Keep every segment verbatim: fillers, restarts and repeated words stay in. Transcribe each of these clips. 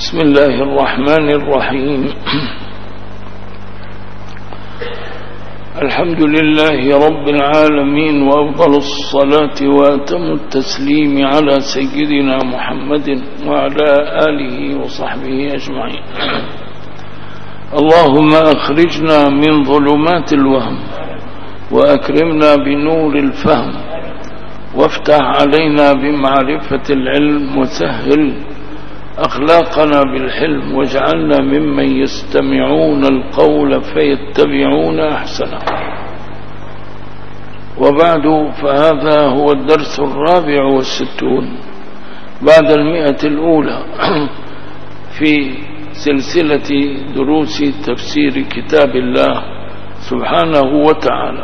بسم الله الرحمن الرحيم. الحمد لله رب العالمين، وأفضل الصلاة وأتم التسليم على سيدنا محمد وعلى آله وصحبه أجمعين. اللهم أخرجنا من ظلمات الوهم وأكرمنا بنور الفهم، وافتح علينا بمعرفة العلم، وسهل أخلاقنا بالحلم، واجعلنا ممن يستمعون القول فيتبعون أحسنه. وبعد، فهذا هو الدرس الرابع والستون بعد المئة الأولى في سلسلة دروس تفسير كتاب الله سبحانه وتعالى.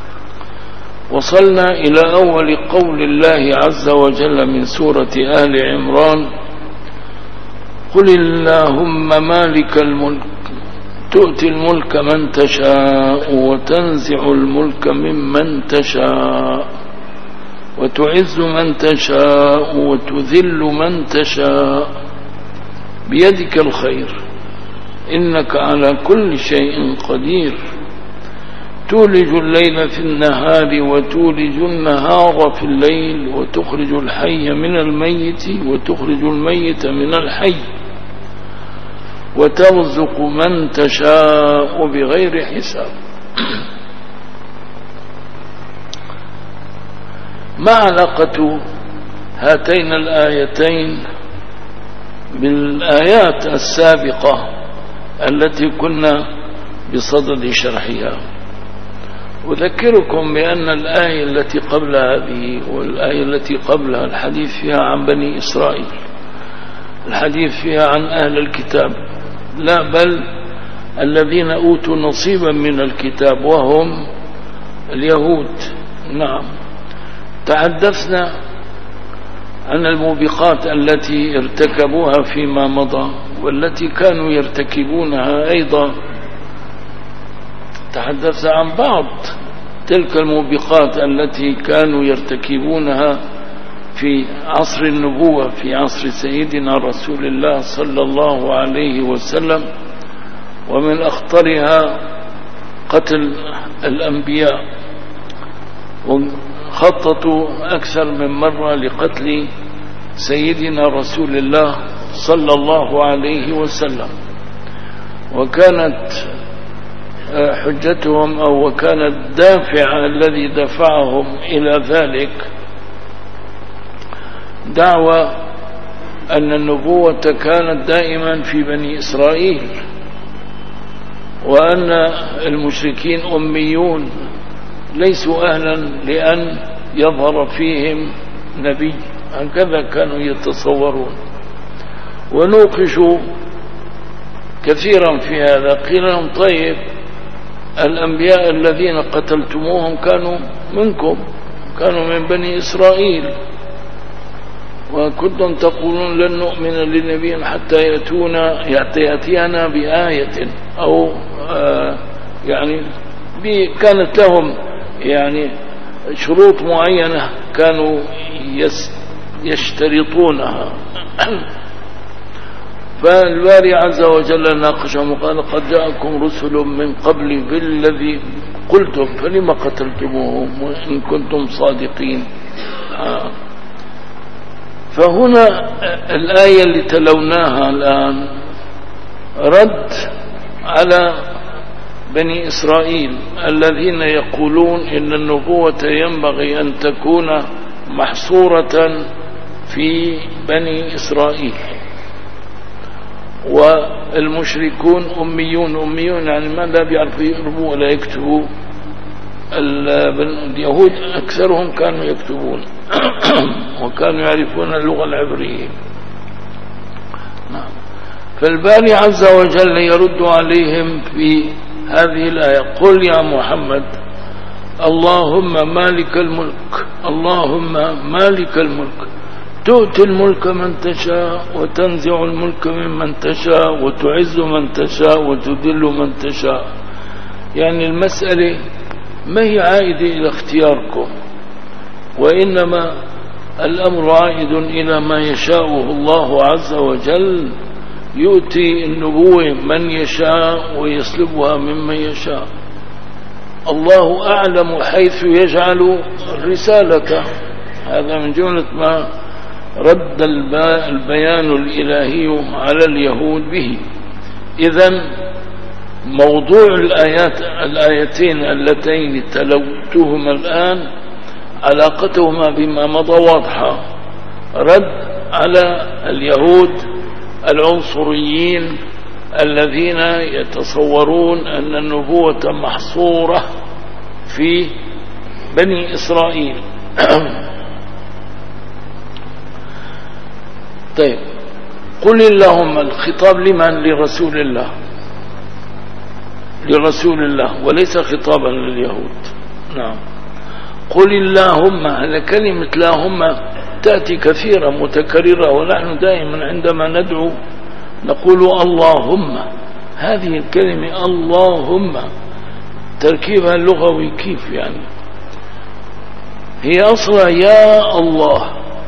وصلنا إلى أول قول الله عز وجل من سورة آل عمران: قل اللهم مالك الملك تؤتي الملك من تشاء وتنزع الملك ممن تشاء وتعز من تشاء وتذل من تشاء بيدك الخير إنك على كل شيء قدير تولج الليل في النهار وتولج النهار في الليل وتخرج الحي من الميت وتخرج الميت من الحي وترزق من تشاء بغير حساب. ما علاقة هاتين الآيتين بالآيات السابقة التي كنا بصدد شرحها؟ أذكركم بأن الآية التي قبل هذه والآية التي قبلها الحديث فيها عن بني إسرائيل، الحديث فيها عن أهل الكتاب، لا بل الذين أوتوا نصيبا من الكتاب وهم اليهود. نعم، تحدثنا عن الموبقات التي ارتكبوها فيما مضى والتي كانوا يرتكبونها أيضا. تحدثنا عن بعض تلك الموبقات التي كانوا يرتكبونها في عصر النبوة، في عصر سيدنا رسول الله صلى الله عليه وسلم، ومن أخطرها قتل الأنبياء، وخططوا أكثر من مرة لقتل سيدنا رسول الله صلى الله عليه وسلم. وكانت حجتهم أو وكان الدافع الذي دفعهم إلى ذلك دعوى أن النبوة كانت دائما في بني إسرائيل، وأن المشركين أميون ليسوا أهلا لأن يظهر فيهم نبي، هكذا كانوا يتصورون. ونوقشوا كثيرا في هذا. قيل لهم: طيب، الأنبياء الذين قتلتموهم كانوا منكم، كانوا من بني إسرائيل، وكنتم تقولون لن نؤمن لنبي حتى يأتونا يأتينا بآية أو آه يعني كانت لهم يعني شروط معينة كانوا يشترطونها. فالباري عز وجل ناقشهم وقال: قد جاءكم رسل من قبل بالذي قلتم فلم قتلتموهم وإن كنتم صادقين. آه. فهنا الآية اللي تلوناها الآن رد على بني إسرائيل الذين يقولون إن النبوة ينبغي أن تكون محصورة في بني إسرائيل، والمشركون أميون. أميون يعني ما لا بيعرفوا يقربوا ولا يكتبوا. اليهود أكثرهم كانوا يكتبون وكانوا يعرفون اللغة العبرية. فالباري عز وجل يرد عليهم في هذه الآية: قل يا محمد اللهم مالك الملك اللهم مالك الملك تؤتي الملك من تشاء وتنزع الملك ممن تشاء وتعز من تشاء وتذل من تشاء. يعني المسألة ما هي عائدة إلى اختياركم، وإنما الأمر عائد إلى ما يشاءه الله عز وجل يؤتي النبوة من يشاء ويسلبها ممن يشاء. الله أعلم حيث يجعل الرسالة. هذا من جملة ما رد البيان الإلهي على اليهود به. إذن موضوع الآيات الآيتين اللتين تلوتهما الآن علاقتهما بما مضى واضحة. رد على اليهود العنصريين الذين يتصورون أن النبوة محصورة في بني إسرائيل. طيب، قل اللهم، الخطاب لمن؟ لرسول الله، لرسول الله وليس خطابا لليهود. نعم. قل اللهم، هذا كلمة اللهم تأتي كثيرا متكررة، ونحن دائما عندما ندعو نقول اللهم. هذه الكلمة اللهم تركيبها اللغوي كيف يعني؟ هي أصلا يا الله،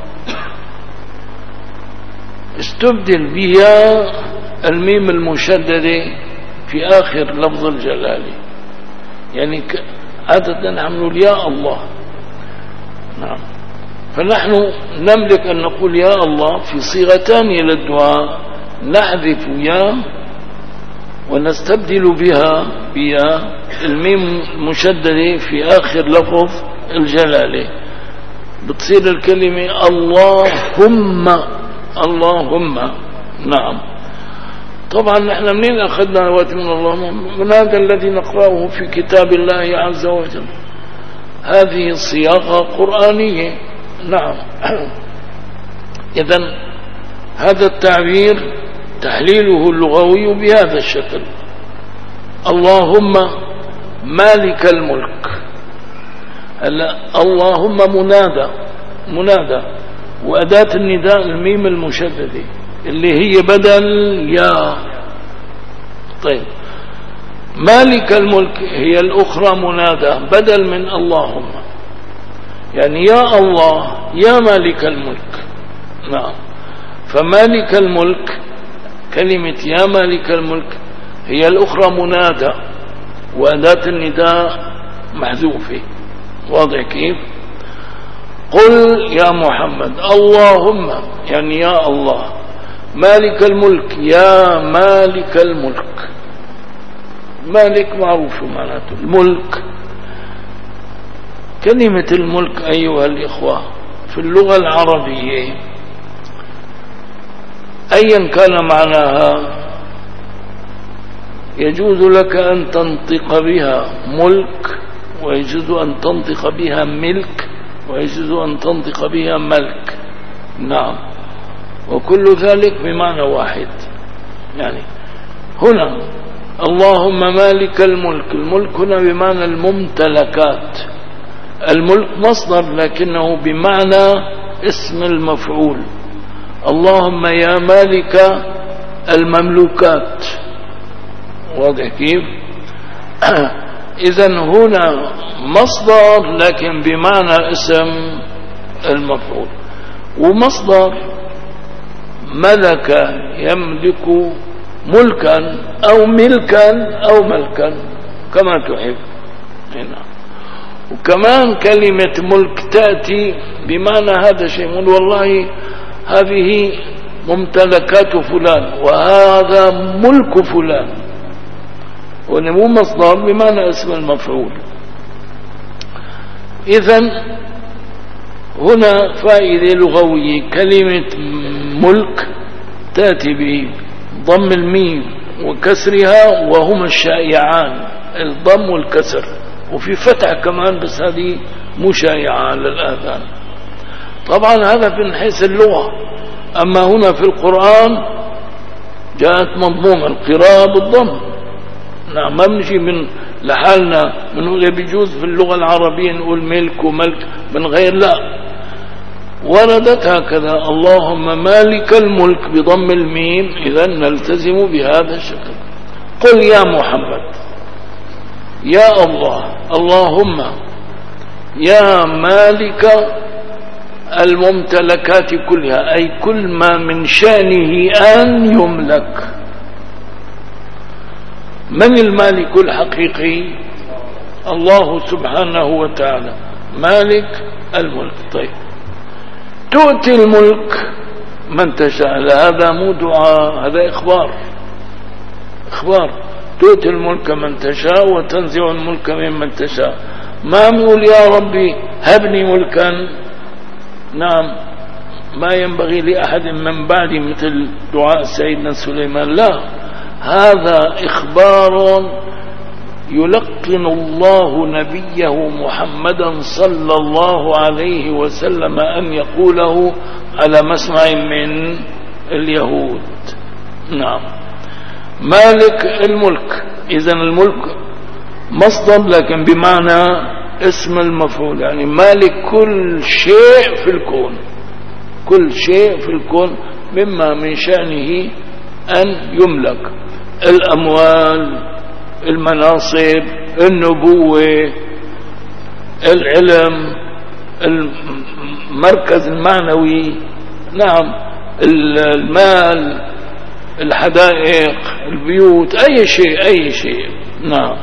استبدل بيا الميم المشددة في آخر لفظ الجلالة، يعني عادة نعمل يا الله. نعم. فنحن نملك أن نقول يا الله في صيغتان للدعاء، نحذف يا ونستبدل بها بيا الميم المشددة في آخر لفظ الجلالة، بتصير الكلمة اللهم اللهم. نعم. طبعا نحن منين أخذنا وقت من اللهم؟ من هذا الذي نقرأه في كتاب الله عز وجل. هذه صياغة قرآنية. نعم. إذن هذا التعبير تحليله اللغوي بهذا الشكل: اللهم مالك الملك. اللهم منادى، منادى وأداة النداء الميم المشددة اللي هي بدل يا. طيب، مالك الملك هي الأخرى منادى بدل من اللهم، يعني يا الله يا مالك الملك. نعم. فمالك الملك، كلمة يا مالك الملك هي الأخرى منادى وأداة النداء محذوفة. واضح كيف؟ قل يا محمد اللهم، يعني يا الله، مالك الملك يا مالك الملك. مالك معروف معناته الملك. كلمة الملك أيها الإخوة في اللغة العربية أيا كان معناها يجوز لك أن تنطق بها ملك، ويجوز أن تنطق بها ملك، ويجوز أن تنطق بها ملك. نعم. وكل ذلك بمعنى واحد. يعني هنا اللهم مالك الملك، الملك هنا بمعنى الممتلكات. الملك مصدر لكنه بمعنى اسم المفعول. اللهم يا مالك المملوكات. واضح كيف؟ إذن هنا مصدر لكن بمعنى اسم المفعول. ومصدر ملك يملك ملكا أو ملكا أو ملكا كما تحب. هنا وكمان كلمة ملك تأتي بمعنى هذا الشيء، من والله هذه ممتلكات فلان وهذا ملك فلان، ونمو مصدر بمعنى اسم المفعول. إذن هنا فائدة لغوية: كلمة ملك تأتي بضم الميم وكسرها وهما الشائعان، الضم والكسر، وفي فتح كمان، بس هذه مشايعة على الآذان. طبعا هذا من حيث اللغة. أما هنا في القرآن جاءت مضمومة القراءة بالضم. نعم. ما بنجي من لحالنا بنقول بيجوز في اللغة العربية نقول ملك وملك من غير، لا، وردت هكذا: اللهم مالك الملك بضم الميم. إذا نلتزم بهذا الشكل. قل يا محمد يا الله، اللهم يا مالك الممتلكات كلها، أي كل ما من شأنه أن يملك. من المالك الحقيقي؟ الله سبحانه وتعالى مالك الملك. طيب تؤتي الملك من تشاء، هذا مو دعاء، هذا إخبار. إخبار تؤتي الملك من تشاء وتنزع الملك ممن تشاء. ما نقول يا ربي هبني ملكا، نعم ما ينبغي لأحد من بعد مثل دعاء سيدنا سليمان، لا، هذا إخبار يلقن الله نبيه محمدا صلى الله عليه وسلم أن يقوله على مسمع من اليهود. نعم مالك الملك، إذن الملك مصدر لكن بمعنى اسم المفعول، يعني مالك كل شيء في الكون، كل شيء في الكون مما من شأنه أن يملك، الأموال، المناصب، النبوة، العلم، المركز المعنوي، نعم المال، الحدائق، البيوت، أي شيء أي شيء. نعم.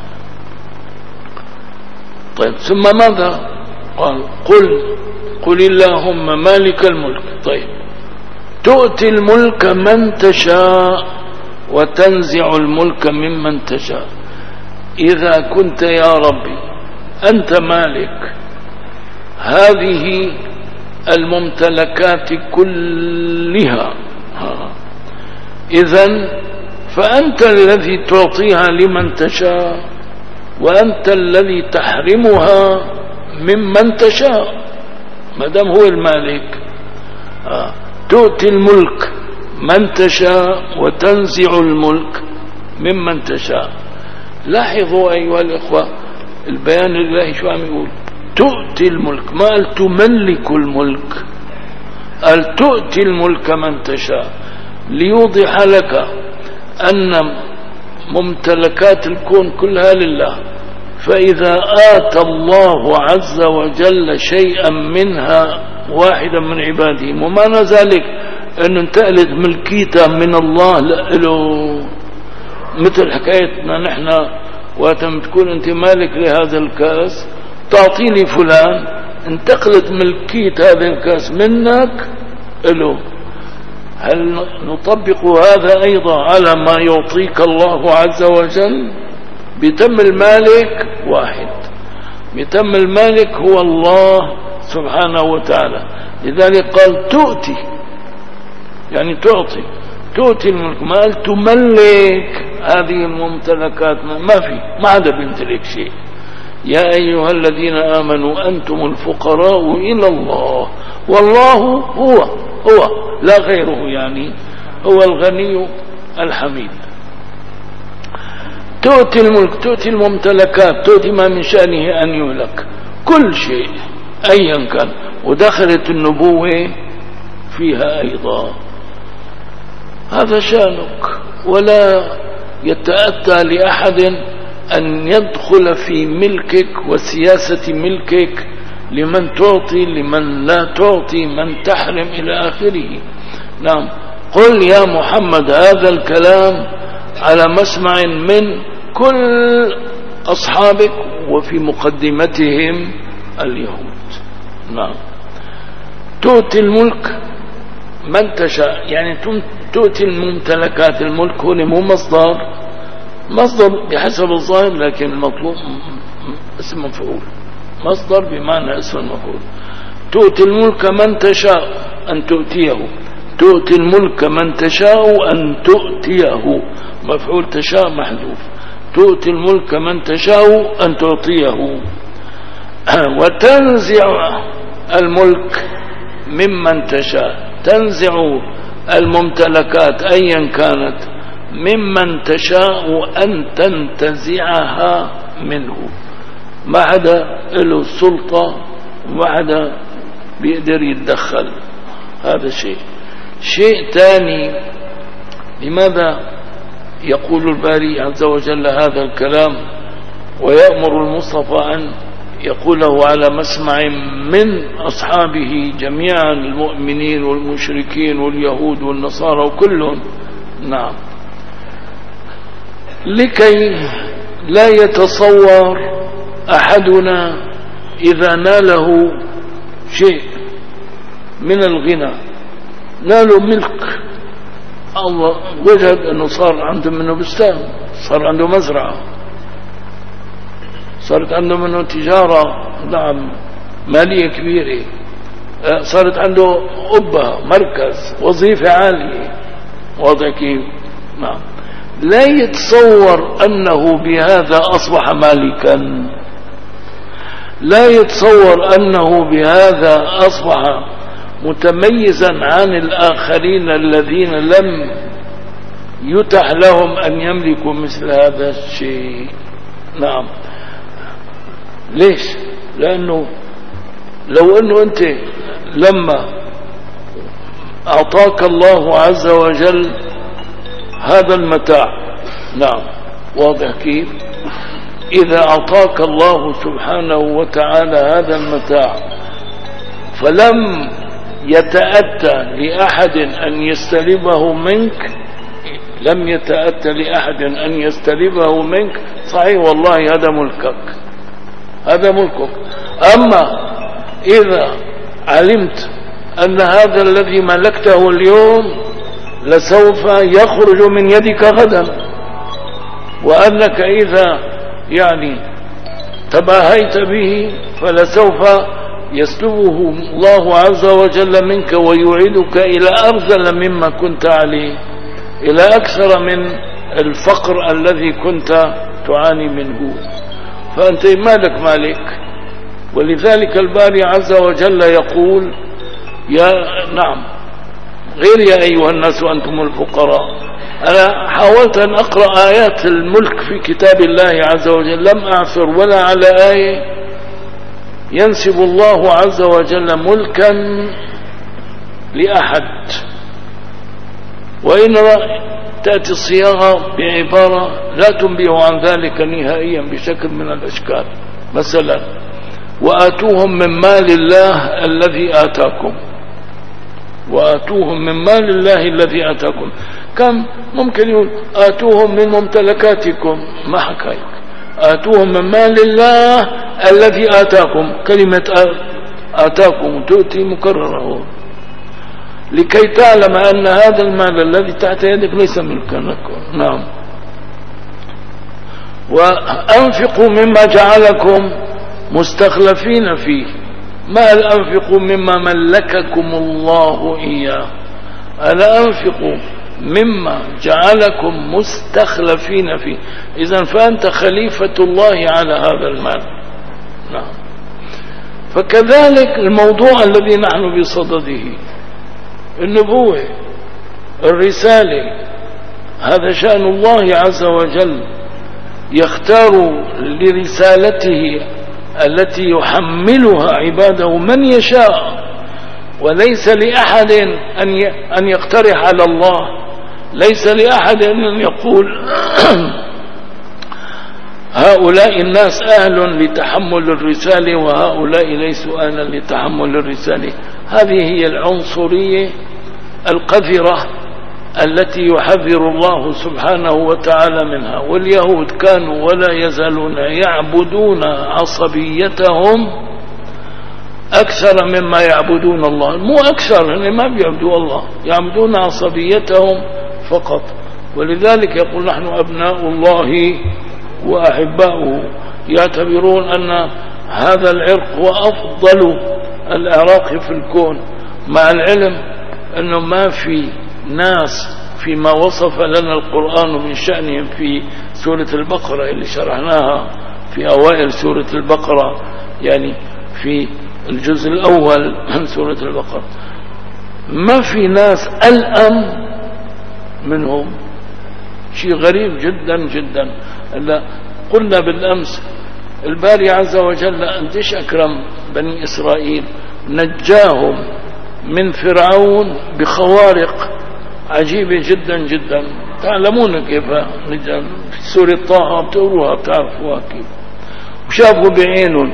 طيب ثم ماذا قال؟ قل قل اللهم مالك الملك. طيب تؤتي الملك من تشاء وتنزع الملك ممن تشاء. إذا كنت يا ربي أنت مالك هذه الممتلكات كلها، إذن فأنت الذي تعطيها لمن تشاء وأنت الذي تحرمها ممن تشاء، ما دام هو المالك. آه. تؤتي الملك من تشاء وتنزع الملك ممن تشاء. لاحظوا أيها الإخوة البيان الإلهي شو عم يقول؟ تؤتي الملك، ما قال تملك الملك، قال تؤتي الملك من تشاء، ليوضح لك أن ممتلكات الكون كلها لله، فإذا آتى الله عز وجل شيئا منها واحدا من عباده، ومعنى ذلك أنه انتقلت ملكيتها من الله له، مثل حكايتنا نحن وقت تكون انت مالك لهذا الكاس تعطي لي فلان، انتقلت ملكية هذا الكاس منك له. هل نطبق هذا أيضا على ما يعطيك الله عز وجل؟ بتم المالك واحد، بتم المالك هو الله سبحانه وتعالى، لذلك قال تؤتي يعني تعطي، تؤتي الملك، ما قال تملك هذه الممتلكات، ما في، ما عاد بيمتلك شيء. يا أيها الذين آمنوا أنتم الفقراء إلى الله والله هو هو لا غيره، يعني هو الغني الحميد. تؤتي الملك، تؤتي الممتلكات، تؤتي ما من شأنه أن يملك، كل شيء أيا كان، ودخلت النبوة فيها أيضا. هذا شأنك، ولا يتأتى لأحد أن يدخل في ملكك وسياسة ملكك، لمن تعطي لمن لا تعطي، من تحرم إلى آخره. نعم قل يا محمد هذا الكلام على مسمع من كل أصحابك وفي مقدمتهم اليهود. نعم تؤتي الملك من تشاء، يعني تؤتي الممتلكات، الملك هنا مو مصدر، مصدر بحسب الظاهر لكن المطلوب اسم مفعول، مصدر بمعنى اسم المفعول. تؤتي الملك من تشاء أن تؤتيه، تؤتي الملك من تشاء أن تؤتيه، مفعول تشاء محذوف، تؤتي الملك من تشاء أن تعطيه. وتنزع الملك ممن تشاء، تنزع الممتلكات أيا كانت ممن تشاء أن تنتزعها منه، ما عدا له السلطة وما عدا بيقدر يتدخل. هذا شيء. شيء ثاني، لماذا يقول الباري عز وجل هذا الكلام ويأمر المصطفى أن يقوله على مسمع من أصحابه جميعا، المؤمنين والمشركين واليهود والنصارى وكلهم. نعم، لكي لا يتصور أحدنا إذا ناله شيء من الغنى، ناله ملك، الله وجد أنه صار عنده منه بستان، صار عنده مزرعة، صارت عنده منه تجارة، نعم، مالية كبيرة، صارت عنده قبة، مركز، وظيفة عالية، واضح كيف؟ نعم، لا يتصور أنه بهذا أصبح مالكا، لا يتصور أنه بهذا أصبح متميزا عن الآخرين الذين لم يتح لهم أن يملكوا مثل هذا الشيء. نعم، ليش؟ لأنه لو أنه أنت لما أعطاك الله عز وجل هذا المتاع، نعم، واضح كيف؟ إذا أعطاك الله سبحانه وتعالى هذا المتاع فلم يتأتى لأحد أن يستلبه منك، لم يتأتى لأحد أن يستلبه منك، صحيح والله هذا ملكك، هذا ملكك. أما إذا علمت أن هذا الذي ملكته اليوم لسوف يخرج من يدك غدا، وأنك إذا يعني تباهيت به فلسوف يسلبه الله عز وجل منك ويعيدك إلى أرذل مما كنت عليه، إلى أكثر من الفقر الذي كنت تعاني منه، فأنت مالك مالك. ولذلك الباري عز وجل يقول يا نعم غير يا أيها الناس أنتم الفقراء. أنا حاولت أن أقرأ آيات الملك في كتاب الله عز وجل، لم أعثر ولا على آية ينسب الله عز وجل ملكا لأحد، وإن تأتي الصياغة بعبارة لا تنبه عن ذلك نهائيا بشكل من الأشكال. مثلا وآتوهم من مال الله الذي آتاكم، وآتوهم من مال الله الذي آتاكم، كم ممكن يقول آتوهم من ممتلكاتكم، ما حكاية، آتوهم من مال الله الذي آتاكم، كلمة آتاكم تؤتي مكررة لكي تعلم أن هذا المال الذي تحت يدك ليس ملكا لكم. نعم، وأنفقوا مما جعلكم مستخلفين فيه، ما أنفقوا مما ملككم الله إياه، ألا أنفقوا مما جعلكم مستخلفين فيه. إذن فأنت خليفة الله على هذا المال. نعم، فكذلك الموضوع الذي نحن بصدده، النبوة، الرسالة، هذا شأن الله عز وجل، يختار لرسالته التي يحملها عباده من يشاء، وليس لأحد أن يقترح على الله، ليس لأحد أن يقول هؤلاء الناس أهل لتحمل الرسالة وهؤلاء ليسوا أهلا لتحمل الرسالة. هذه هي العنصرية القذرة التي يحذر الله سبحانه وتعالى منها. واليهود كانوا ولا يزالون يعبدون عصبيتهم أكثر مما يعبدون الله، مو أكثر، يعني ما بيعبدوا الله، يعبدون عصبيتهم فقط. ولذلك يقول نحن أبناء الله وأحباؤه، يعتبرون أن هذا العرق هو أفضل الأعراق في الكون، مع العلم أنه ما في ناس فيما وصف لنا القرآن من شأنهم في سورة البقرة اللي شرحناها في أوائل سورة البقرة، يعني في الجزء الأول من سورة البقرة، ما في ناس ألأم منهم. شيء غريب جدا جدا. قلنا بالأمس الباري عز وجل أنتش أكرم بني إسرائيل، نجاهم من فرعون بخوارق عجيبة جدا جدا. تعلمون كيف نجا في سورة طه، بتقروها بتعرفوها كيف، وشافوا بعينهم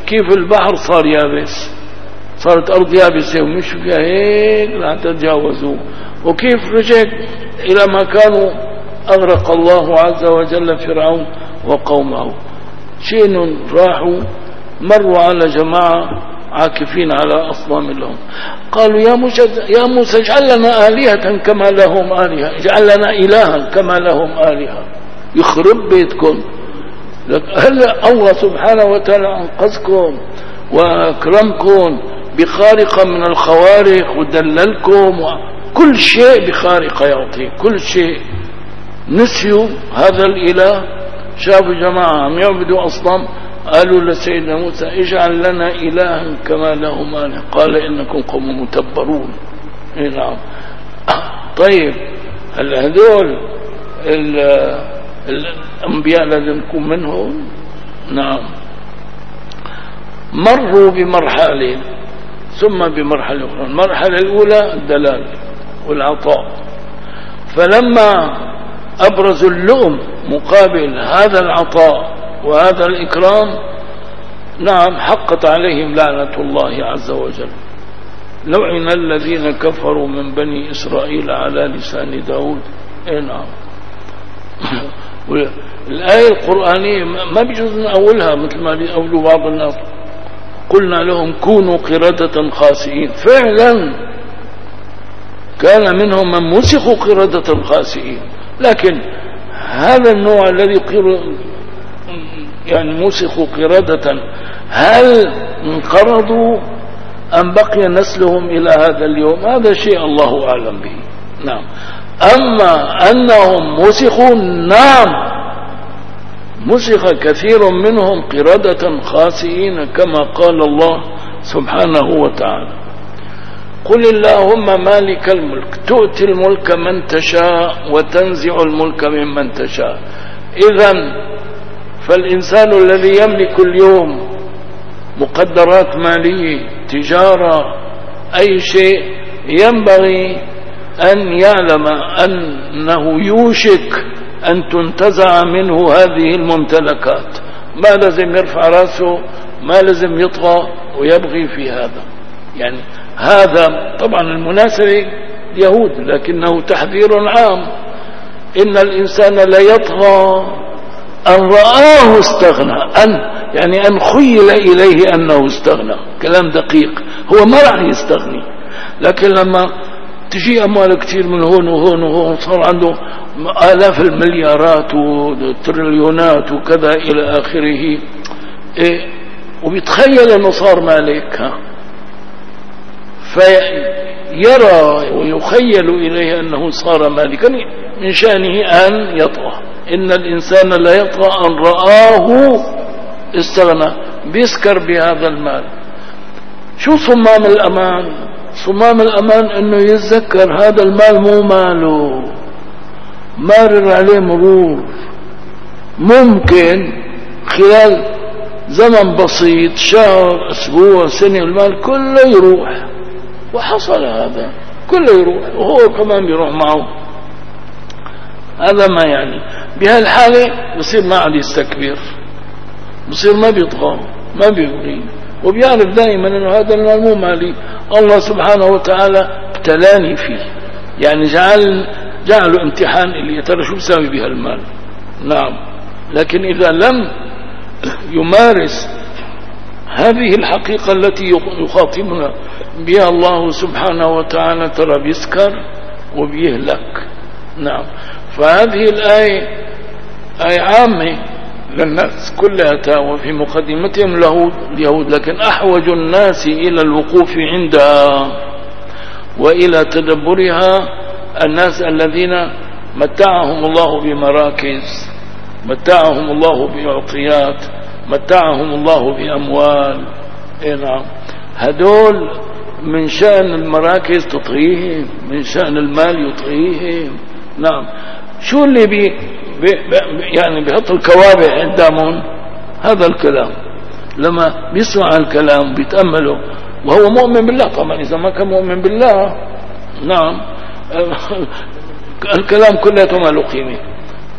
كيف البحر صار يابس، صارت أرض يابسة ومشوا فيها هيك لا تتجاوزوا، وكيف رجعت إلى ما كانوا أغرق الله عز وجل فرعون وقومه. شين راحوا مروا على جماعة عاكفين على أصنام لهم، قالوا يا موسى يا موسى اجعل لنا آلهة كما لهم آلهة، اجعل لنا إلها كما لهم آلهة. يخرب بيتكم، هلا الله سبحانه وتعالى أنقذكم وأكرمكم بخارقة من الخوارق ودللكم وكل شيء بخارقة يعطي كل شيء. نسيوا هذا الإله، شافوا جماعة عم يعبدوا أصنام، قالوا لسيدنا موسى اجعل لنا إلها كما لهم آلهة، قال إنكم قوم متبرون. نعم. طيب هل هذول الأنبياء لازم نكون منهم؟ نعم. مروا بمرحلة ثم بمرحلة أخرى. المرحلة الأولى الدلال والعطاء، فلما أبرزوا اللؤم مقابل هذا العطاء وهذا الإكرام، نعم حقت عليهم لعنة الله عز وجل. لعن الذين كفروا من بني إسرائيل على لسان داود. إيه نعم. الآية القرآنية ما بيجوز من أولها مثل ما بيقولوا بعض الناس، قلنا لهم كونوا قردة خاسئين. فعلا كان منهم من مسخوا قردة خاسئين، لكن هذا النوع الذي يعني مسخوا قردة هل انقرضوا أم بقي نسلهم إلى هذا اليوم؟ هذا شيء الله أعلم به. نعم. أما أنهم مسخوا، نعم مسخ كثير منهم قردة خاسئين كما قال الله سبحانه وتعالى قل اللهم مالك الملك تؤتي الملك من تشاء وتنزع الملك ممن تشاء. إذن فالإنسان الذي يملك اليوم مقدرات مالية تجارة أي شيء ينبغي أن يعلم أنه يوشك أن تنتزع منه هذه الممتلكات. ما لازم يرفع رأسه، ما لازم يطغى ويبغي في هذا. يعني هذا طبعا المناسبة يهود، لكنه تحذير عام. إن الإنسان لا يطغى أن رآه استغنى، أن يعني أن خيل إليه أنه استغنى. كلام دقيق، هو ما راح يستغني، لكن لما تجي أموال كتير من هون وهون وهون صار عنده آلاف المليارات وتريليونات وكذا إلى آخره، إيه وبيتخيل أنه صار مالك، ها فيرى ويخيل إليه أنه صار مالكا، من شأنه أن يطغى. إن الإنسان لا يطغى أن رآه استغنى، بيسكر بهذا المال. شو صمام الأمان؟ صمام الأمان أنه يتذكر هذا المال مو ماله، مارر عليه مرور، ممكن خلال زمن بسيط شهر أسبوع سنة المال كله يروح. وحصل هذا كله يروح وهو كمان بيروح معه. هذا ما يعني بهالحالة بصير ما عاد يستكبر، بصير ما بيطغى ما بيبغي، وبيعرف دائما أنه هذا المال مو مالي، الله سبحانه وتعالى ابتلاني فيه، يعني جعل جعله امتحان اللي ترى شو بساوي بها المال. نعم. لكن إذا لم يمارس هذه الحقيقة التي يخاطبنا بها الله سبحانه وتعالى ترى بيسكر وبيهلك. نعم. فهذه الآية آية عامة للناس كلها، وفي مقدمتهم اليهود، لكن أحوج الناس إلى الوقوف عندها وإلى تدبرها الناس الذين متعهم الله بمراكز، متعهم الله بعطيات، متعهم الله بأموال. إيه نعم. هدول من شأن المراكز تطغيهم، من شأن المال يطغيهم. نعم. شو اللي بي بي يعني بيحط الكوابع قدامهم؟ هذا الكلام. لما بيسمع الكلام بيتأمله وهو مؤمن بالله، طبعا إذا ما كان مؤمن بالله نعم الكلام كله ما له قيمة.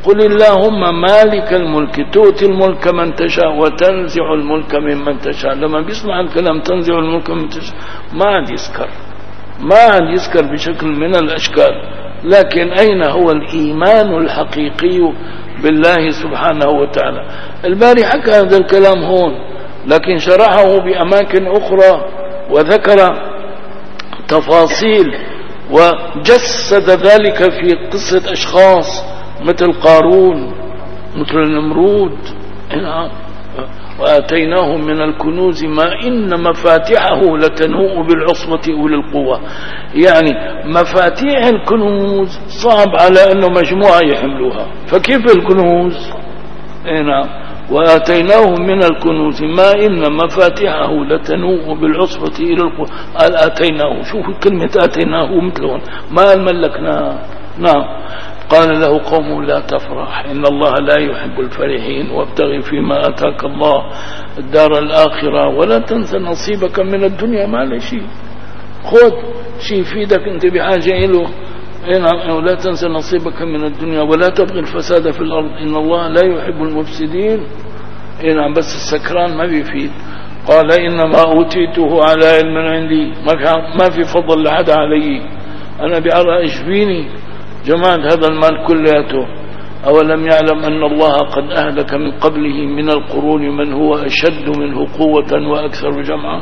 قل اللهم مالك الملك تؤتي الملك من تشاء وتنزع الملك ممن تشاء. لما بيسمع الكلام تنزع الملك من تشاء ما عاد يسكر، ما عاد يسكر بشكل من الأشكال. لكن أين هو الإيمان الحقيقي بالله سبحانه وتعالى؟ الباري حكى هذا الكلام هون، لكن شرحه بأماكن أخرى وذكر تفاصيل وجسد ذلك في قصة أشخاص مثل قارون مثل نمرود. وآتيناه من الكنوز ما إن مفاتحه لتنوء بالعصبة أولي القوة. يعني مفاتيح الكنوز صعب على أنه مجموعة يحملوها، فكيف الكنوز؟ نعم. وآتيناه من الكنوز ما إن مفاتحه لتنوء بالعصبة إلى القوة. قال آتيناه، شوفوا كلمة آتيناه مثلهم، ما ملكناه. نعم. قال له قوم لا تفرح إن الله لا يحب الفرحين وابتغي فيما آتاك الله الدار الآخرة ولا تنسى نصيبك من الدنيا. ما له شيء، خذ شيء يفيدك أنت بحاجة إله. ولا تنسى نصيبك من الدنيا ولا تبغي الفساد في الأرض إن الله لا يحب المفسدين. نعم. بس السكران ما بيفيد. قال إنما أوتيته على علم عندي، ما في فضل لحد علي، أنا بأرى إيش فيني جماعة هذا المال كلياته. أولم يعلم أن الله قد أهلك من قبله من القرون من هو أشد منه قوة وأكثر جمعا.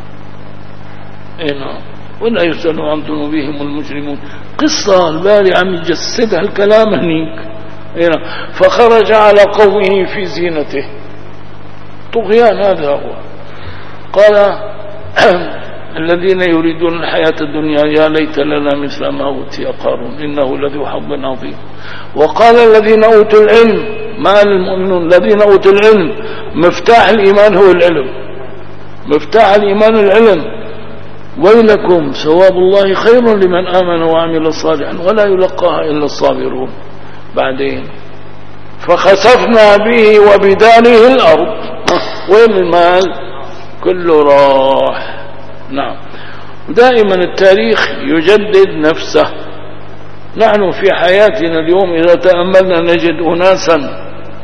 نعم. ولا يسأل عن ذنوبهم المجرمون. قصة الباري عم يجسدها الكلام هنيك. فخرج على قومه في زينته، طغيان هذا هو. قال الذين يريدون الحياة الدنيا يا ليت لنا مثل ما أوتي قارون إنه لذو حظ عظيم. وقال الذين أوتوا العلم، ما المؤمنون الذين أوتوا العلم، مفتاح الإيمان هو العلم، مفتاح الإيمان العلم. ويلكم ثواب الله خير لمن آمن وعمل صالحا ولا يلقاها إلا الصابرون. بعدين فخسفنا به وبداره الأرض. وين المال؟ كله راح. نعم. ودائما التاريخ يجدد نفسه. نحن في حياتنا اليوم إذا تأملنا نجد أناسا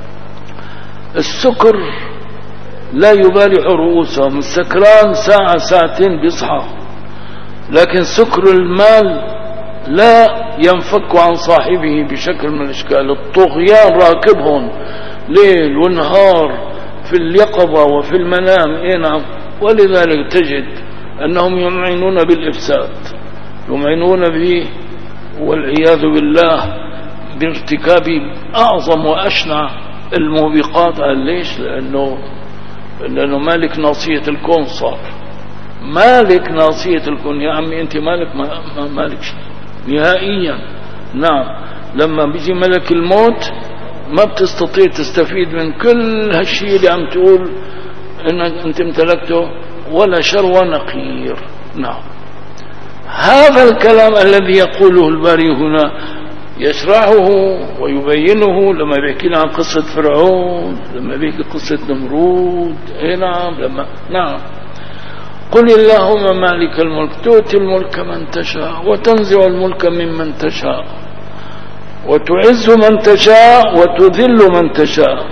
السكر لا يبالع رؤوسهم، السكران ساعة ساعتين بيصحى، لكن سكر المال لا ينفك عن صاحبه بشكل من الاشكال. الطغيان راكبهم ليل ونهار في اليقظة وفي المنام. إيه نعم. ولذلك تجد أنهم يمعنون بالإفساد، يمعنون به والعياذ بالله بارتكاب أعظم وأشنع الموبقات. ليش؟ لأنه لأنه مالك ناصية الكون، صار مالك ناصية الكون. يا عمي أنت مالك ما مالك شيء نهائيا. نعم. لما بيجي ملك الموت ما بتستطيع تستفيد من كل هالشيء اللي عم تقول انك انت امتلكته ولا شر ونقير. نعم. هذا الكلام الذي يقوله الباري هنا يشرحه ويبينه لما بيحكي عن قصة فرعون، لما بيحكي قصة نمرود. اي نعم. لما نعم. قل اللهم مالك الملك تؤتي الملك من تشاء وتنزع الملك ممن تشاء وتعز من تشاء وتذل من تشاء.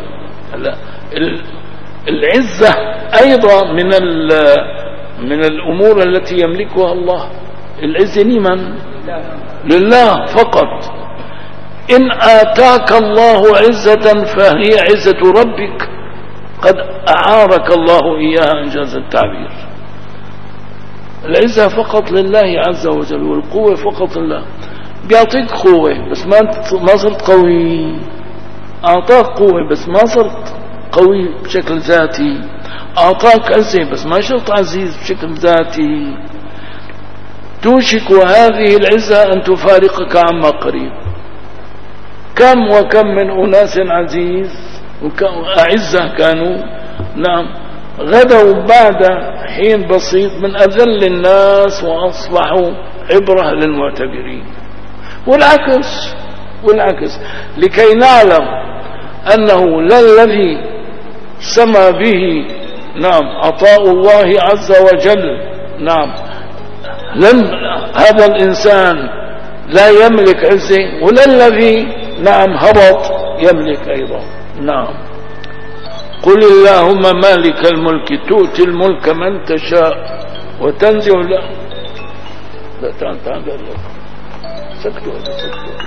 العزة أيضا من من الأمور التي يملكها الله. العزة لمن؟ لله فقط. إن آتاك الله عزة فهي عزة ربك، قد أعارك الله إياها إنجاز التعبير. العزة فقط لله عز وجل، والقوة فقط لله. بيعطيك قوة بس ما ما صرت قوي، أعطاك قوة بس ما صرت قوي بشكل ذاتي، أعطاك عزة بس ما صرت عزيز بشكل ذاتي. توشك هذه العزة أن تفارقك عما قريب. كم وكم من أناس عزيز وأعزة كانوا نعم غدوا بعد حين بسيط من أذل الناس وأصبحوا عبرة للمعتبرين. والعكس والعكس لكي نعلم أنه لا الذي سمى به نعم عطاء الله عز وجل نعم لن هذا الإنسان لا يملك عزة، ولا الذي نعم هبط يملك أيضا. نعم. قل اللهم مالك الملك تؤتي الملك من تشاء وتنزع. لا لا تعال تعال سكتوا سكتوا.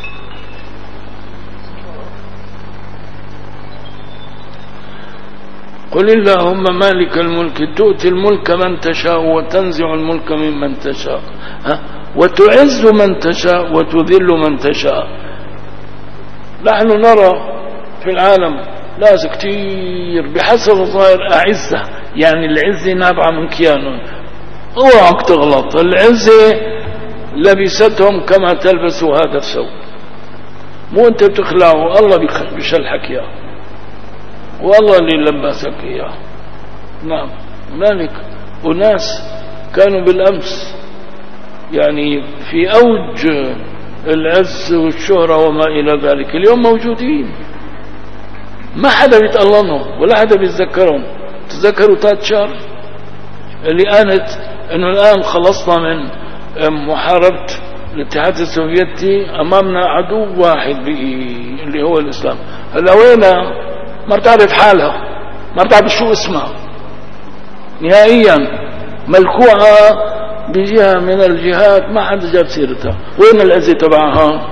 قل اللهم مالك الملك تؤتي الملك من تشاء وتنزع الملك ممن تشاء ها وتعز من تشاء وتذل من تشاء. نحن نرى في العالم ناس كتير بحسب الظاهر أعزة، يعني العزة نابعة من كيانهم. اوعك تغلط، العزة لبستهم كما تلبسوا هذا الثوب، مو انت بتخلعه، الله بيشلحك اياه، والله اللي لبسك اياه. نعم. هنالك أناس كانوا بالأمس يعني في أوج العز والشهرة وما إلى ذلك، اليوم موجودين، ما حدا بيتألنهم ولا حدا بيتذكرهم. تذكروا تاتشر اللي قالت انه الآن خلصنا من محاربة الاتحاد السوفيتي، امامنا عدو واحد اللي هو الاسلام. هلا وينها؟ ما بتعرف حالها، ما بتعرف شو اسمها نهائيا، ملكوعة بجهة من الجهات ما حدا جاب سيرتها. وين العزة تبعها؟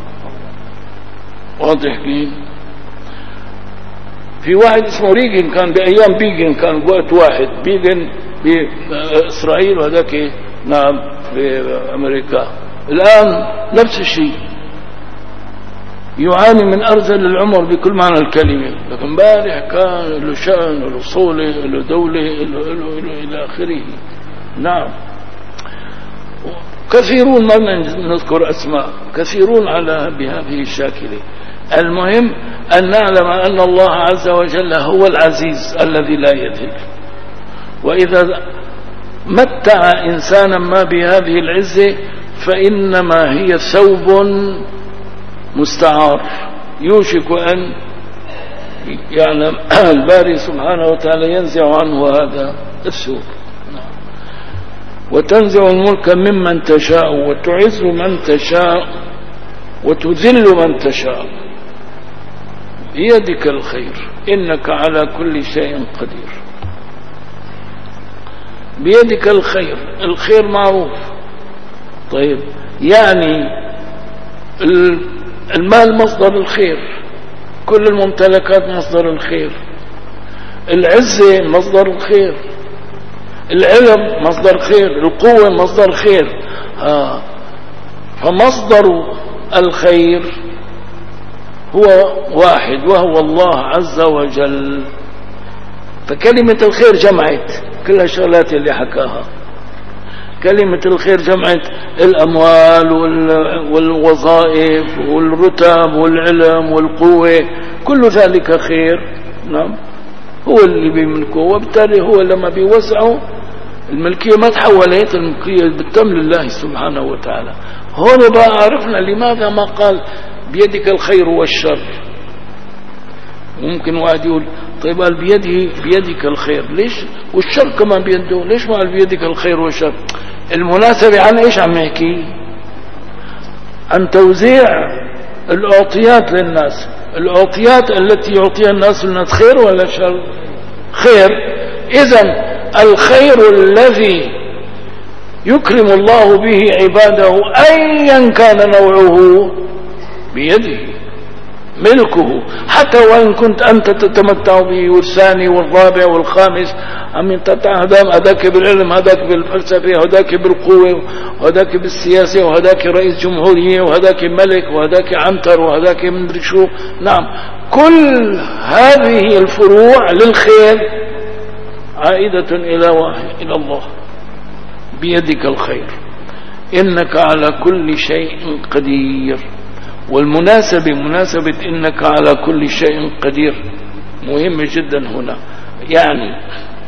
واضح كيف؟ في واحد اسمه ريغن، كان بأيام بيغن، كان بوقت واحد بيغن بإسرائيل وهذاك نعم بأمريكا. الآن نفس الشيء، يعاني من أرذل العمر بكل معنى الكلمة، لكن امبارح كان له شأن له صولة له دولة له له له إلى آخره. نعم. كثيرون ما نذكر أسماء، كثيرون على بهذه الشاكلة. المهم أن نعلم أن الله عز وجل هو العزيز الذي لا يذل، وإذا متع إنسانا ما بهذه العزة فإنما هي ثوب مستعار يوشك أن يعلم الباري سبحانه وتعالى ينزع عنه هذا الثوب. وتنزع الملك ممن تشاء وتعز من تشاء وتذل من تشاء بيدك الخير إنك على كل شيء قدير. بيدك الخير، الخير معروف. طيب يعني المال مصدر الخير، كل الممتلكات مصدر الخير، العزة مصدر الخير، العلم مصدر خير، القوة مصدر خير. آه. فمصدر الخير هو واحد وهو الله عز وجل. فكلمة الخير جمعت كل الشغلات اللي حكاها. كلمة الخير جمعت الأموال والوظائف والرتب والعلم والقوة، كل ذلك خير. نعم. هو اللي بيملكه، وبالتالي هو لما بيوزعه الملكية ما تحولت، الملكية بالتم لله سبحانه وتعالى. هون بقى عرفنا لماذا ما قال بيدك الخير والشر. ممكن واحد يقول طيب قال بيده بيدك الخير، ليش والشر كمان بيده؟ ليش ما قال بيدك الخير والشر؟ المناسبة عن ايش عم يحكي؟ عن توزيع الأعطيات للناس. الأعطيات التي يعطيها الناس للناس خير ولا شر؟ خير. إذن الخير الذي يكرم الله به عباده أيا كان نوعه بيده، ملكه، حتى وإن كنت أنت تتمتع به، والثاني والرابع والخامس عم ينتفع هذاك بالعلم، هذاك بالفلسفة، وهذاك بالقوة، وهذاك بالسياسة، وهذاك رئيس جمهورية، وهذاك ملك، وهذاك عنتر، وهذاك مدري شو. نعم. كل هذه الفروع للخير عائدة إلى واحد، إلى الله. بيدك الخير إنك على كل شيء قدير. والمناسبة مناسبة إنك على كل شيء قدير مهمة جدا هنا، يعني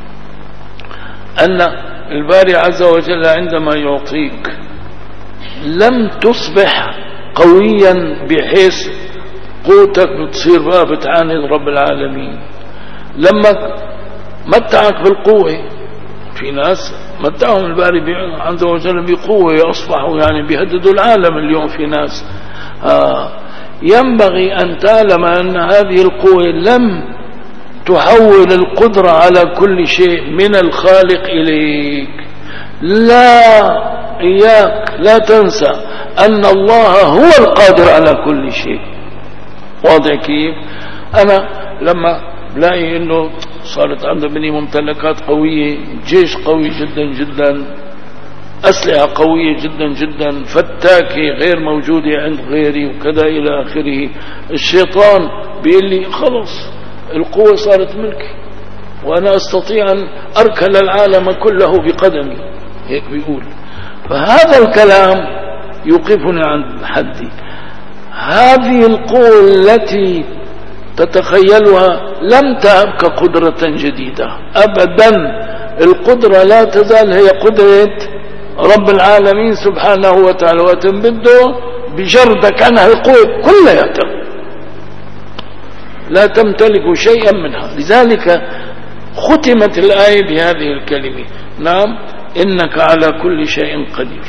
أن الباري عز وجل عندما يعطيك لم تصبح قويا بحيث قوتك بتصير بقى بتعاند رب العالمين. لما متعك بالقوة، في ناس متعهم الباري عز وجل بقوة أصبحوا يعني بيهددوا العالم اليوم. في ناس آه ينبغي أن تعلم أن هذه القوة لم تحول القدرة على كل شيء من الخالق إليك. لا، إياك لا تنسى أن الله هو القادر على كل شيء. واضح كيف؟ أنا لما لاقي إنه صارت عند بني ممتلكات قوية، جيش قوي جدا جدا، أسلحة قوية جدا جدا، فتاكة غير موجودة عند غيري وكذا إلى آخره، الشيطان بيقول لي خلص القوة صارت ملكي وأنا أستطيع أن أركل العالم كله بقدمي، هيك بيقول. فهذا الكلام يوقفني عند حدي. هذه القوة التي تتخيلها لم تبق قدرة جديدة أبدا. القدرة لا تزال هي قدرة رب العالمين سبحانه وتعالى، وتنبده بجردك عنها القوة كلها، لا تمتلك شيئا منها. لذلك ختمت الآية بهذه الكلمة: نعم إنك على كل شيء قدير.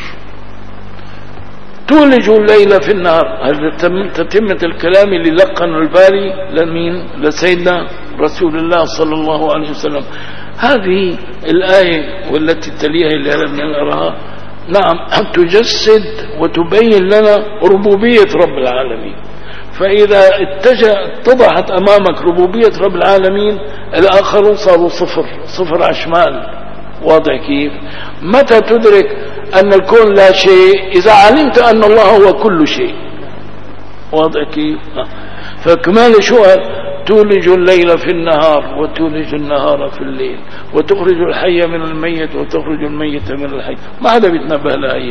تولج الليل في النهار، هذا تتمة الكلام اللي لقن الباري لمين؟ لسيدنا رسول الله صلى الله عليه وسلم. هذه الآية والتي تليها اللي أردنا نراها، نعم تجسد وتبين لنا ربوبية رب العالمين. فإذا اتضحت أمامك ربوبية رب العالمين، الآخرون صاروا صفر صفر عشمال. واضح كيف؟ متى تدرك أن الكون لا شيء؟ إذا علمت أن الله هو كل شيء. واضح كيف؟ فكمال شو تولج الليل في النهار وتولج النهار في الليل وتخرج الحي من الميت وتخرج الميت من الحي. ما حدا بيتنبه لها هي.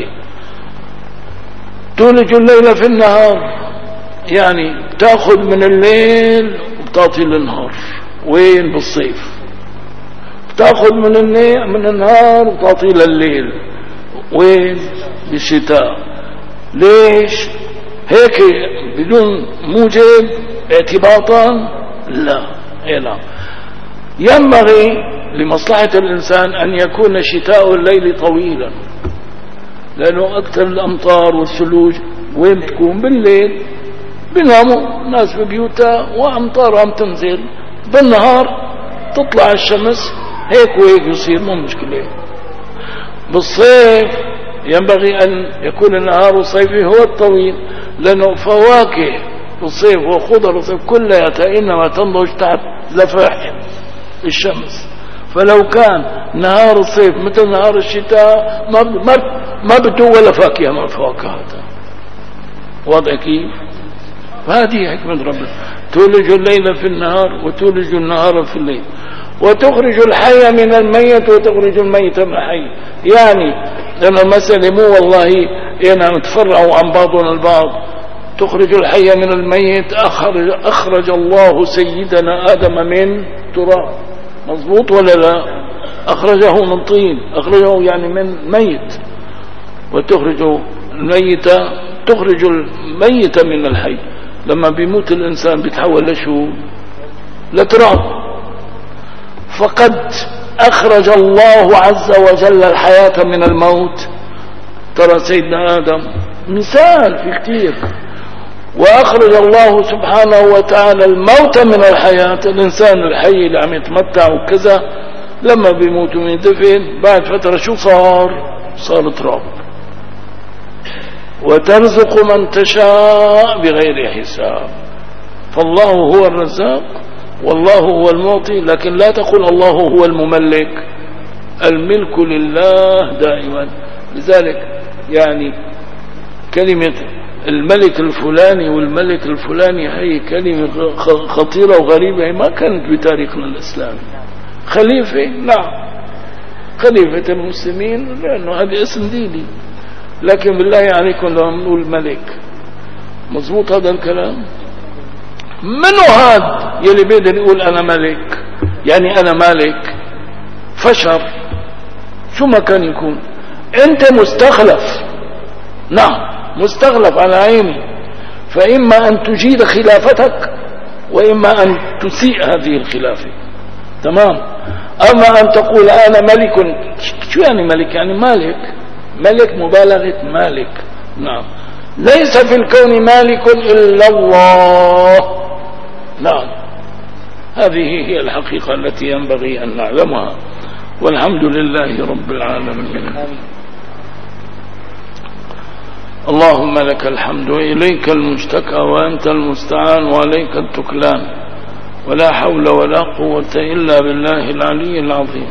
تولج الليل في النهار يعني تأخذ من الليل وبتعطي للنهار. وين؟ بالصيف. تأخذ من النهار من النهار وتعطي لليل. وين؟ بالشتاء. ليش هيك بدون موجب اعتباطا؟ لا. لا، ينبغي لمصلحة الإنسان أن يكون شتاء الليل طويلا، لأنه أكثر الأمطار والثلوج وين تكون؟ بالليل. بيناموا الناس ببيوتها وأمطار عم تنزل، بالنهار تطلع الشمس هيك وهيك يصير، مو مشكلة. بالصيف ينبغي أن يكون النهار الصيفي هو الطويل، لأنه فواكه الصيف وخضر الصيف كلها إنما تنضج تحت لفح الشمس. فلو كان نهار الصيف مثل نهار الشتاء ما ما ما بده ولا فاكهة من الفواكه. واضح كيف؟ فهذه حكمة ربنا. تولج الليل في النهار وتولج النهار في الليل وتخرج الحي من الميت وتخرج الميت من الحي. يعني لأن المسألة مو والله إنا نتفرعوا عن بعضنا البعض. تخرج الحي من الميت، أخرج, أخرج الله سيدنا آدم من تراب، مضبوط ولا لا؟ أخرجه من طين، أخرجه يعني من ميت. وتخرج الميت، تخرج الميت من الحي. لما بيموت الإنسان بيتحول لشو؟ لتراب. فقد أخرج الله عز وجل الحياة من الموت. ترى سيدنا آدم مثال في كتير. وأخرج الله سبحانه وتعالى الموت من الحياة. الإنسان الحي اللي عم يتمتع وكذا لما بيموت ويدفن بعد فترة شو صار؟ صار تراب. وترزق من تشاء بغير حساب. فالله هو الرزاق والله هو المعطي، لكن لا تقول الله هو المملك. الملك لله دائما. لذلك يعني كلمة الملك الفلاني والملك الفلاني هي كلمة خطيرة وغريبة، هي ما كانت بتاريخنا الإسلامي. خليفة، نعم خليفة المسلمين لأنه هذا اسم ديني، لكن بالله عليكم لو نقول ملك، مظبوط هذا الكلام؟ منو هذا يلي بيقدر يقول أنا ملك؟ يعني أنا مالك فشر، شو ما كان يكون. أنت مستخلف، نعم مستخلف على عيني، فإما أن تجيد خلافتك وإما أن تسيء هذه الخلافة. تمام. أما أن تقول أنا ملك، شو يعني ملك؟ يعني مالك، ملك مبالغة مالك. نعم. ليس في الكون مالك إلا الله. نعم، هذه هي الحقيقة التي ينبغي أن نعلمها، والحمد لله رب العالمين. اللهم لك الحمد وإليك المشتكى وأنت المستعان وعليك التكلان، ولا حول ولا قوة إلا بالله العلي العظيم.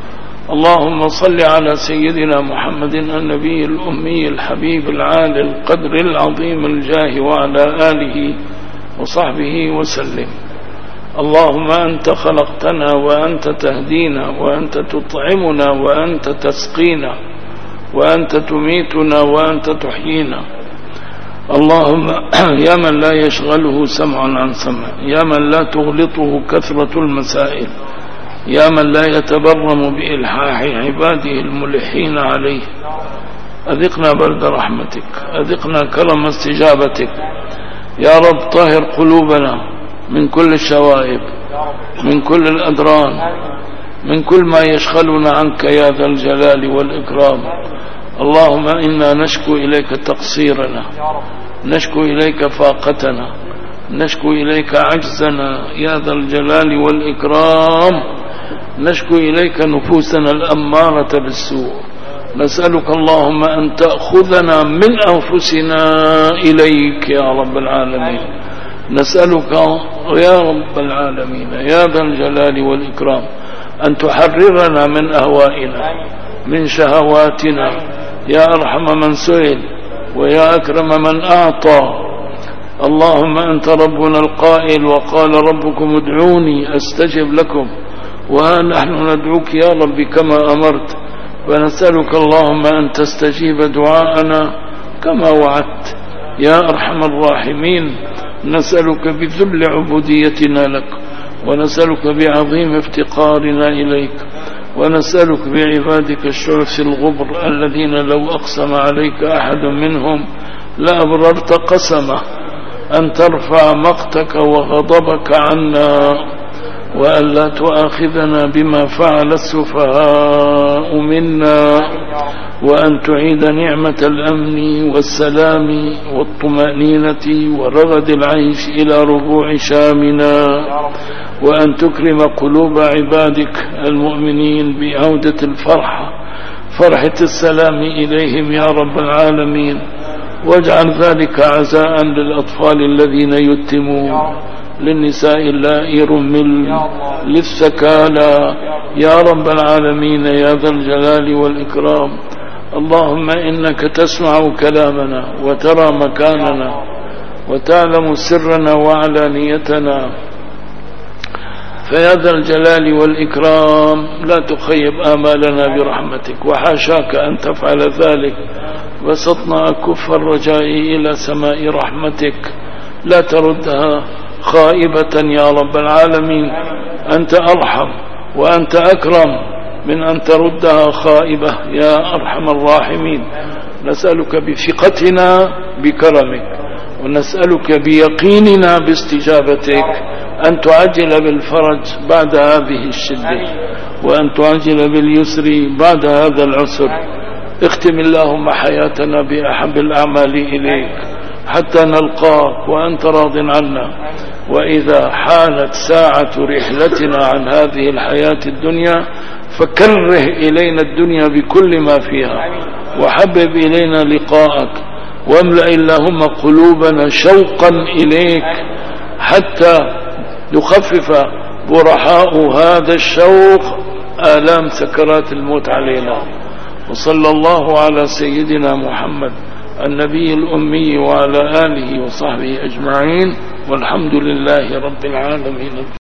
اللهم صل على سيدنا محمد النبي الأمي الحبيب العالي القدر العظيم الجاه وعلى آله وصحبه وسلم. اللهم أنت خلقتنا وأنت تهدينا وأنت تطعمنا وأنت تسقينا وأنت تميتنا وأنت تحيينا. اللهم يا من لا يشغله سمع عن سمع، يا من لا تغلطه كثرة المسائل، يا من لا يتبرم بإلحاح عباده الملحين عليه، أذقنا برد رحمتك، أذقنا كرم استجابتك يا رب. طهر قلوبنا من كل الشوائب، من كل الأدران، من كل ما يشغلنا عنك يا ذا الجلال والإكرام. اللهم إنا نشكو إليك تقصيرنا، نشكو إليك فاقتنا، نشكو إليك عجزنا يا ذا الجلال والإكرام، نشكو إليك نفوسنا الأمارة بالسوء. نسألك اللهم أن تأخذنا من أنفسنا إليك يا رب العالمين. نسألك يا رب العالمين يا ذا الجلال والإكرام أن تحررنا من أهوائنا، من شهواتنا يا أرحم من سئل ويا أكرم من أعطى. اللهم أنت ربنا القائل وقال ربكم ادعوني أستجب لكم، وها نحن ندعوك يا رب كما أمرت، ونسألك اللهم أن تستجيب دعاءنا كما وعدت يا أرحم الراحمين. نسألك بذل عبوديتنا لك، ونسألك بعظيم افتقارنا إليك، ونسألك بعبادك الشرف الغبر الذين لو أقسم عليك أحد منهم لأبررت قسمه أن ترفع مقتك وغضبك عنا، وأن لا تؤاخذنا بما فعل السفهاء منا، وأن تعيد نعمة الأمن والسلام والطمأنينة ورغد العيش إلى ربوع شامنا، وأن تكرم قلوب عبادك المؤمنين بعودة الفرحة، فرحة السلام إليهم يا رب العالمين. واجعل ذلك عزاء للأطفال الذين يتمون، للنساء اللائي رمل، للسكالى يا رب العالمين يا ذا الجلال والإكرام. اللهم إنك تسمع كلامنا وترى مكاننا وتعلم سرنا وعلانيتنا، فيا ذا الجلال والإكرام لا تخيب آمالنا برحمتك، وحاشاك أن تفعل ذلك. بسطنا أكف الرجاء إلى سماء رحمتك، لا تردها خائبة يا رب العالمين. أنت أرحم وأنت أكرم من أن تردها خائبة يا أرحم الراحمين. نسألك بثقتنا بكرمك، ونسألك بيقيننا باستجابتك أن تعجل بالفرج بعد هذه الشدة، وأن تعجل باليسر بعد هذا العسر. اختم اللهم حياتنا بأحب الأعمال إليك حتى نلقاك وأنت راض عنا. وإذا حانت ساعة رحلتنا عن هذه الحياة الدنيا فكره إلينا الدنيا بكل ما فيها، وحبب إلينا لقاءك، واملأ اللهم قلوبنا شوقا إليك حتى يخفف برحاء هذا الشوق آلام سكرات الموت علينا. وصلى الله على سيدنا محمد النبي الأمي وعلى آله وصحبه أجمعين، والحمد لله رب العالمين.